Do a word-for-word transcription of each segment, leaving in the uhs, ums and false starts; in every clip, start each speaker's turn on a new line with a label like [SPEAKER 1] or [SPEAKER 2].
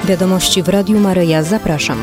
[SPEAKER 1] Wiadomości w Radiu Maryja. Zapraszam.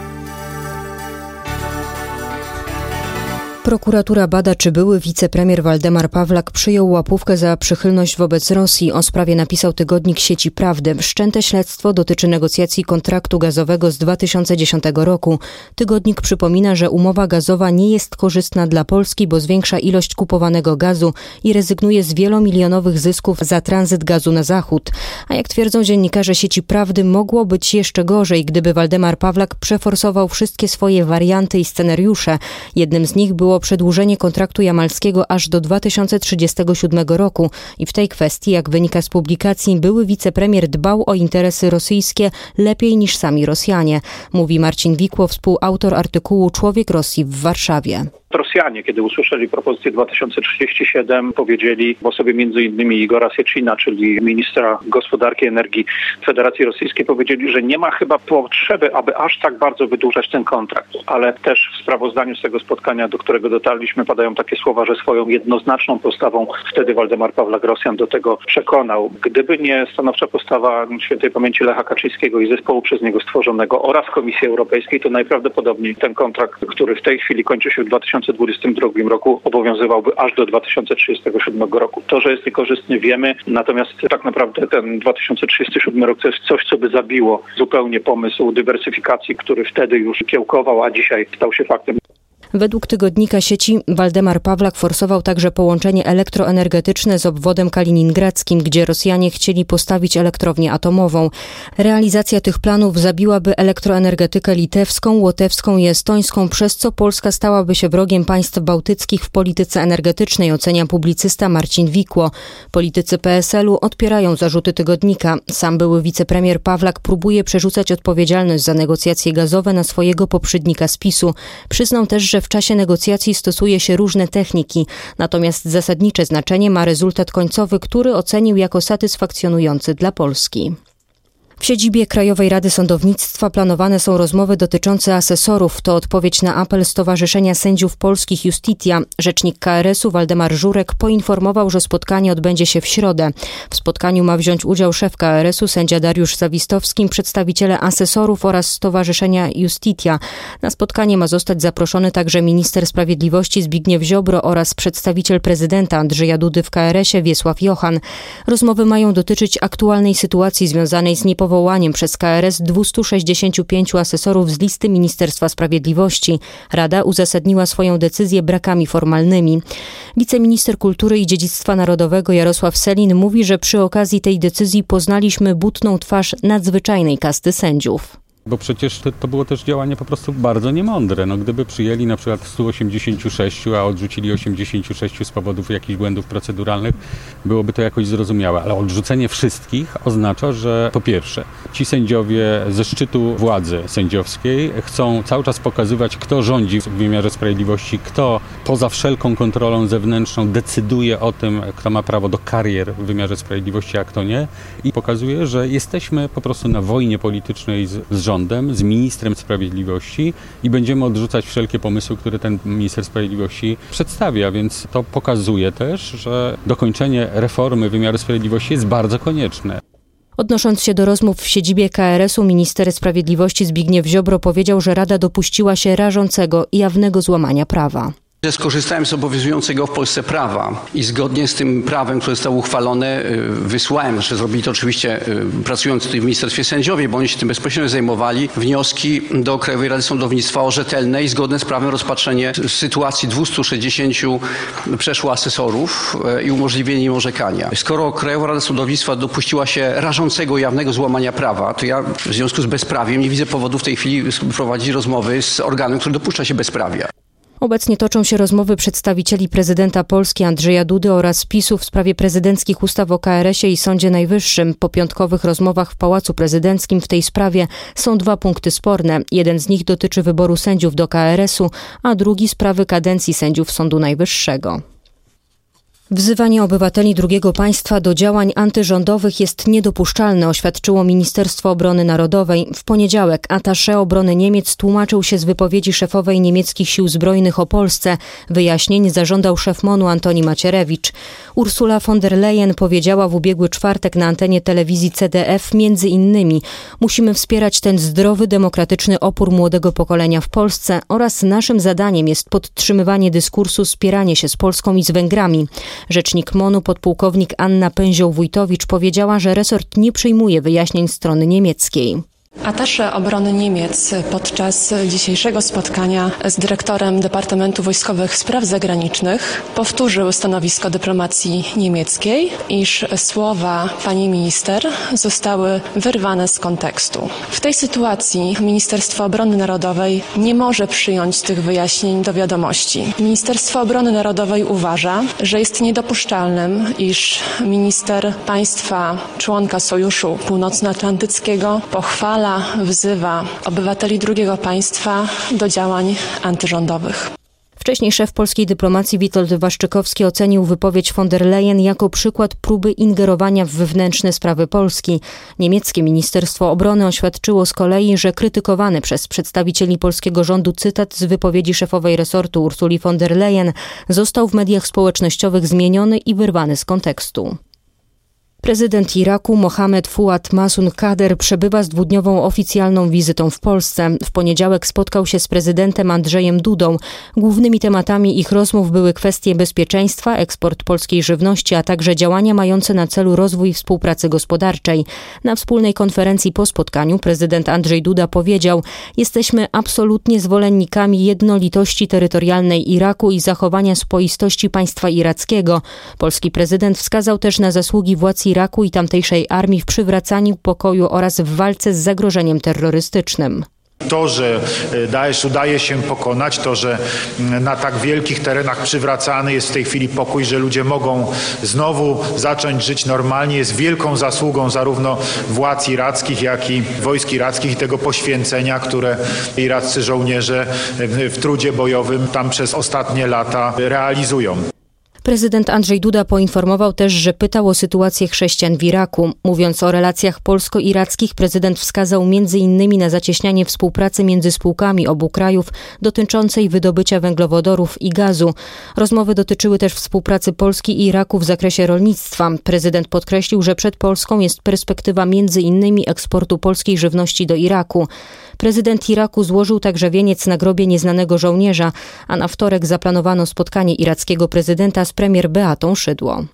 [SPEAKER 1] Prokuratura bada, czy były wicepremier Waldemar Pawlak przyjął łapówkę za przychylność wobec Rosji. O sprawie napisał tygodnik Sieci Prawdy. Wszczęte śledztwo dotyczy negocjacji kontraktu gazowego z dwa tysiące dziesiątego roku. Tygodnik przypomina, że umowa gazowa nie jest korzystna dla Polski, bo zwiększa ilość kupowanego gazu i rezygnuje z wielomilionowych zysków za tranzyt gazu na zachód. A jak twierdzą dziennikarze Sieci Prawdy, mogło być jeszcze gorzej, gdyby Waldemar Pawlak przeforsował wszystkie swoje warianty i scenariusze. Jednym z nich było przedłużenie kontraktu jamalskiego aż do dwa tysiące trzydziestego siódmego roku i w tej kwestii, jak wynika z publikacji, były wicepremier dbał o interesy rosyjskie lepiej niż sami Rosjanie, mówi Marcin Wikło, współautor artykułu Człowiek Rosji w Warszawie.
[SPEAKER 2] Rosjanie, kiedy usłyszeli propozycję dwa tysiące trzydzieści siedem, powiedzieli w osobie między innymi Igora Sieczina, czyli ministra gospodarki i energii Federacji Rosyjskiej, powiedzieli, że nie ma chyba potrzeby, aby aż tak bardzo wydłużać ten kontrakt. Ale też w sprawozdaniu z tego spotkania, do którego dotarliśmy, padają takie słowa, że swoją jednoznaczną postawą wtedy Waldemar Pawlak Rosjan do tego przekonał. Gdyby nie stanowcza postawa świętej pamięci Lecha Kaczyńskiego i zespołu przez niego stworzonego oraz Komisji Europejskiej, to najprawdopodobniej ten kontrakt, który w tej chwili kończy się w dwa tysiące dwudziestym drugim roku, obowiązywałby aż do dwa tysiące trzydziestego siódmego roku. To, że jest niekorzystny, wiemy, natomiast tak naprawdę ten dwa tysiące trzydziesty siódmy rok to jest coś, co by zabiło zupełnie pomysł dywersyfikacji, który wtedy już kiełkował, a dzisiaj stał się faktem.
[SPEAKER 1] Według tygodnika Sieci Waldemar Pawlak forsował także połączenie elektroenergetyczne z obwodem kaliningradzkim, gdzie Rosjanie chcieli postawić elektrownię atomową. Realizacja tych planów zabiłaby elektroenergetykę litewską, łotewską i estońską, przez co Polska stałaby się wrogiem państw bałtyckich w polityce energetycznej, ocenia publicysta Marcin Wikło. Politycy P S L u odpierają zarzuty tygodnika. Sam były wicepremier Pawlak próbuje przerzucać odpowiedzialność za negocjacje gazowe na swojego poprzednika z PiS-u. Przyznał też, że w czasie negocjacji stosuje się różne techniki, natomiast zasadnicze znaczenie ma rezultat końcowy, który ocenił jako satysfakcjonujący dla Polski. W siedzibie Krajowej Rady Sądownictwa planowane są rozmowy dotyczące asesorów. To odpowiedź na apel Stowarzyszenia Sędziów Polskich Justitia. Rzecznik K R S u Waldemar Żurek poinformował, że spotkanie odbędzie się w środę. W spotkaniu ma wziąć udział szef K R S u, sędzia Dariusz Zawistowski, przedstawiciele asesorów oraz Stowarzyszenia Justitia. Na spotkanie ma zostać zaproszony także minister sprawiedliwości Zbigniew Ziobro oraz przedstawiciel prezydenta Andrzeja Dudy w K R S ie Wiesław Jochan. Rozmowy mają dotyczyć aktualnej sytuacji związanej z niepowołaniem powołaniem przez K R S dwustu sześćdziesięciu pięciu asesorów z listy Ministerstwa Sprawiedliwości. Rada uzasadniła swoją decyzję brakami formalnymi. Wiceminister Kultury i Dziedzictwa Narodowego Jarosław Sellin mówi, że przy okazji tej decyzji poznaliśmy butną twarz nadzwyczajnej kasty sędziów.
[SPEAKER 3] Bo przecież to, to było też działanie po prostu bardzo niemądre. No, gdyby przyjęli na przykład stu osiemdziesięciu sześciu, a odrzucili osiemdziesięciu sześciu z powodów jakichś błędów proceduralnych, byłoby to jakoś zrozumiałe. Ale odrzucenie wszystkich oznacza, że po pierwsze, ci sędziowie ze szczytu władzy sędziowskiej chcą cały czas pokazywać, kto rządzi w wymiarze sprawiedliwości, kto poza wszelką kontrolą zewnętrzną decyduje o tym, kto ma prawo do karier w wymiarze sprawiedliwości, a kto nie. I pokazuje, że jesteśmy po prostu na wojnie politycznej z, z rządem. z ministrem sprawiedliwości i będziemy odrzucać wszelkie pomysły, które ten minister sprawiedliwości przedstawia, więc to pokazuje też, że dokończenie reformy wymiaru sprawiedliwości jest bardzo konieczne.
[SPEAKER 1] Odnosząc się do rozmów w siedzibie K R S u, minister sprawiedliwości Zbigniew Ziobro powiedział, że Rada dopuściła się rażącego i jawnego złamania prawa.
[SPEAKER 4] Skorzystałem z obowiązującego w Polsce prawa i zgodnie z tym prawem, które zostało uchwalone, wysłałem, że zrobili to oczywiście pracujący tutaj w Ministerstwie Sędziowie, bo oni się tym bezpośrednio zajmowali, wnioski do Krajowej Rady Sądownictwa o rzetelne i zgodne z prawem rozpatrzenie sytuacji dwustu sześćdziesięciu przeszło asesorów i umożliwienie im orzekania. Skoro Krajowa Rada Sądownictwa dopuściła się rażącego, jawnego złamania prawa, to ja w związku z bezprawiem nie widzę powodu w tej chwili prowadzić rozmowy z organem, który dopuszcza się bezprawia.
[SPEAKER 1] Obecnie toczą się rozmowy przedstawicieli prezydenta Polski Andrzeja Dudy oraz PiS-u w sprawie prezydenckich ustaw o K R S ie i Sądzie Najwyższym. Po piątkowych rozmowach w Pałacu Prezydenckim w tej sprawie są dwa punkty sporne. Jeden z nich dotyczy wyboru sędziów do K R S u, a drugi sprawy kadencji sędziów Sądu Najwyższego. Wzywanie obywateli drugiego państwa do działań antyrządowych jest niedopuszczalne, oświadczyło Ministerstwo Obrony Narodowej. W poniedziałek attaché obrony Niemiec tłumaczył się z wypowiedzi szefowej niemieckich sił zbrojnych o Polsce. Wyjaśnień zażądał szef MONU Antoni Macierewicz. Ursula von der Leyen powiedziała w ubiegły czwartek na antenie telewizji C D F między innymi: musimy wspierać ten zdrowy, demokratyczny opór młodego pokolenia w Polsce oraz naszym zadaniem jest podtrzymywanie dyskursu, spieranie się z Polską i z Węgrami. Rzecznik MONU podpułkownik Anna Pęzioł-Wójtowicz powiedziała, że resort nie przyjmuje wyjaśnień strony niemieckiej.
[SPEAKER 5] Attaché obrony Niemiec podczas dzisiejszego spotkania z dyrektorem Departamentu Wojskowych Spraw Zagranicznych powtórzył stanowisko dyplomacji niemieckiej, iż słowa pani minister zostały wyrwane z kontekstu. W tej sytuacji Ministerstwo Obrony Narodowej nie może przyjąć tych wyjaśnień do wiadomości. Ministerstwo Obrony Narodowej uważa, że jest niedopuszczalnym, iż minister państwa członka Sojuszu Północnoatlantyckiego pochwala, wzywa obywateli drugiego państwa do działań antyrządowych.
[SPEAKER 1] Wcześniej szef polskiej dyplomacji Witold Waszczykowski ocenił wypowiedź von der Leyen jako przykład próby ingerowania w wewnętrzne sprawy Polski. Niemieckie Ministerstwo Obrony oświadczyło z kolei, że krytykowany przez przedstawicieli polskiego rządu cytat z wypowiedzi szefowej resortu Ursuli von der Leyen został w mediach społecznościowych zmieniony i wyrwany z kontekstu. Prezydent Iraku Mohamed Fuad Masun Kader przebywa z dwudniową oficjalną wizytą w Polsce. W poniedziałek spotkał się z prezydentem Andrzejem Dudą. Głównymi tematami ich rozmów były kwestie bezpieczeństwa, eksport polskiej żywności, a także działania mające na celu rozwój współpracy gospodarczej. Na wspólnej konferencji po spotkaniu prezydent Andrzej Duda powiedział: jesteśmy absolutnie zwolennikami jednolitości terytorialnej Iraku i zachowania spoistości państwa irackiego. Polski prezydent wskazał też na zasługi władz Iraku i tamtejszej armii w przywracaniu pokoju oraz w walce z zagrożeniem terrorystycznym.
[SPEAKER 6] To, że Daesh udaje się pokonać, to, że na tak wielkich terenach przywracany jest w tej chwili pokój, że ludzie mogą znowu zacząć żyć normalnie, jest wielką zasługą zarówno władz irackich, jak i wojsk irackich i tego poświęcenia, które iraccy żołnierze w trudzie bojowym tam przez ostatnie lata realizują.
[SPEAKER 1] Prezydent Andrzej Duda poinformował też, że pytał o sytuację chrześcijan w Iraku. Mówiąc o relacjach polsko-irackich, prezydent wskazał między innymi na zacieśnianie współpracy między spółkami obu krajów dotyczącej wydobycia węglowodorów i gazu. Rozmowy dotyczyły też współpracy Polski i Iraku w zakresie rolnictwa. Prezydent podkreślił, że przed Polską jest perspektywa między innymi eksportu polskiej żywności do Iraku. Prezydent Iraku złożył także wieniec na grobie nieznanego żołnierza, a na wtorek zaplanowano spotkanie irackiego prezydenta z premier Beatą Szydło.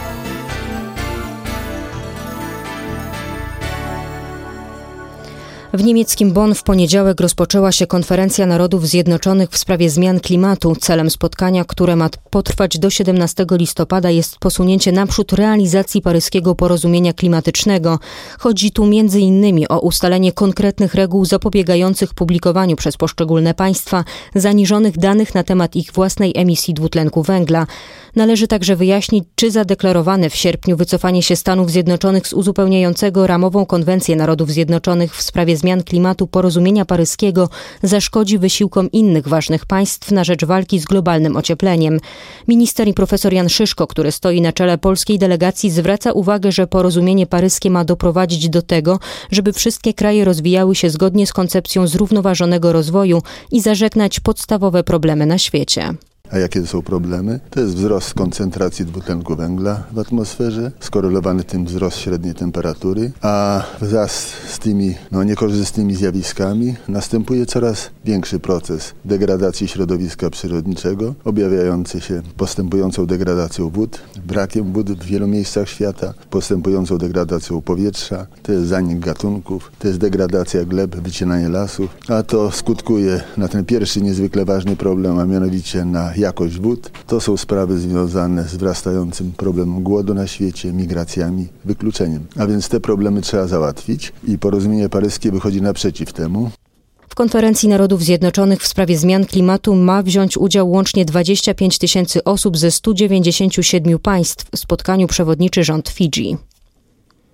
[SPEAKER 1] W niemieckim Bonn w poniedziałek rozpoczęła się konferencja Narodów Zjednoczonych w sprawie zmian klimatu. Celem spotkania, które ma potrwać do siedemnastego listopada, jest posunięcie naprzód realizacji paryskiego porozumienia klimatycznego. Chodzi tu między innymi o ustalenie konkretnych reguł zapobiegających publikowaniu przez poszczególne państwa zaniżonych danych na temat ich własnej emisji dwutlenku węgla. Należy także wyjaśnić, czy zadeklarowane w sierpniu wycofanie się Stanów Zjednoczonych z uzupełniającego ramową konwencję Narodów Zjednoczonych w sprawie zmian klimatu porozumienia paryskiego zaszkodzi wysiłkom innych ważnych państw na rzecz walki z globalnym ociepleniem. Minister i profesor Jan Szyszko, który stoi na czele polskiej delegacji, zwraca uwagę, że porozumienie paryskie ma doprowadzić do tego, żeby wszystkie kraje rozwijały się zgodnie z koncepcją zrównoważonego rozwoju i zażegnać podstawowe problemy na świecie.
[SPEAKER 7] A jakie to są problemy? To jest wzrost koncentracji dwutlenku węgla w atmosferze, skorelowany tym wzrost średniej temperatury, a wraz z tymi no, niekorzystnymi zjawiskami następuje coraz większy proces degradacji środowiska przyrodniczego, objawiający się postępującą degradacją wód, brakiem wód w wielu miejscach świata, postępującą degradacją powietrza, to jest zanik gatunków, to jest degradacja gleb, wycinanie lasów, a to skutkuje na ten pierwszy niezwykle ważny problem, a mianowicie na jakość wód. To są sprawy związane z wzrastającym problemem głodu na świecie, migracjami, wykluczeniem. A więc te problemy trzeba załatwić i porozumienie paryskie wychodzi naprzeciw temu.
[SPEAKER 1] W konferencji Narodów Zjednoczonych w sprawie zmian klimatu ma wziąć udział łącznie dwadzieścia pięć tysięcy osób ze stu dziewięćdziesięciu siedmiu państw. W spotkaniu przewodniczy rząd Fidżi.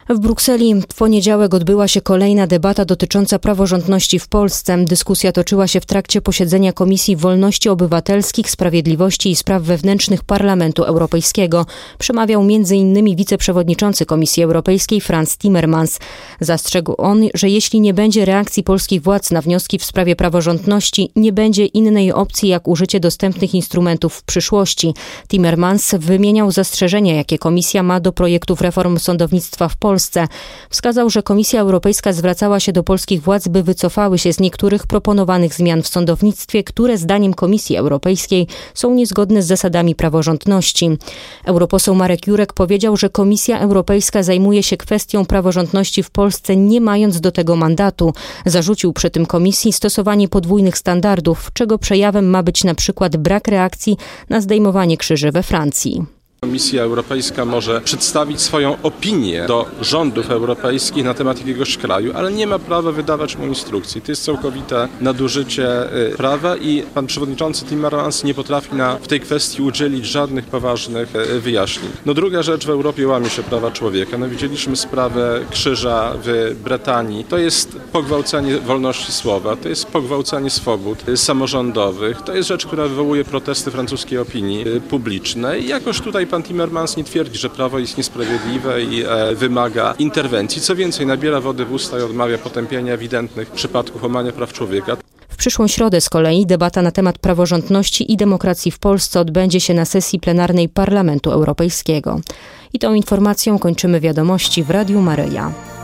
[SPEAKER 1] W Brukseli w poniedziałek odbyła się kolejna debata dotycząca praworządności w Polsce. Dyskusja toczyła się w trakcie posiedzenia Komisji Wolności Obywatelskich, Sprawiedliwości i Spraw Wewnętrznych Parlamentu Europejskiego. Przemawiał między innymi wiceprzewodniczący Komisji Europejskiej Frans Timmermans. Zastrzegł on, że jeśli nie będzie reakcji polskich władz na wnioski w sprawie praworządności, nie będzie innej opcji jak użycie dostępnych instrumentów w przyszłości. Timmermans wymieniał zastrzeżenia, jakie Komisja ma do projektów reform sądownictwa w Polsce. Wskazał, że Komisja Europejska zwracała się do polskich władz, by wycofały się z niektórych proponowanych zmian w sądownictwie, które zdaniem Komisji Europejskiej są niezgodne z zasadami praworządności. Europoseł Marek Jurek powiedział, że Komisja Europejska zajmuje się kwestią praworządności w Polsce, nie mając do tego mandatu. Zarzucił przy tym Komisji stosowanie podwójnych standardów, czego przejawem ma być na przykład brak reakcji na zdejmowanie krzyży we Francji.
[SPEAKER 8] Komisja Europejska może przedstawić swoją opinię do rządów europejskich na temat jakiegoś kraju, ale nie ma prawa wydawać mu instrukcji. To jest całkowite nadużycie prawa i pan przewodniczący Timmermans nie potrafi na, w tej kwestii udzielić żadnych poważnych wyjaśnień. No druga rzecz, w Europie łamie się prawa człowieka. No widzieliśmy sprawę krzyża w Brytanii. To jest pogwałcenie wolności słowa, to jest pogwałcenie swobód samorządowych. To jest rzecz, która wywołuje protesty francuskiej opinii publicznej. I jakoś tutaj pan Timmermans nie twierdzi, że prawo jest niesprawiedliwe i e, wymaga interwencji. Co więcej, nabiera wody w usta i odmawia potępienia ewidentnych przypadków łamania praw człowieka.
[SPEAKER 1] W przyszłą środę z kolei debata na temat praworządności i demokracji w Polsce odbędzie się na sesji plenarnej Parlamentu Europejskiego. I tą informacją kończymy wiadomości w Radiu Maryja.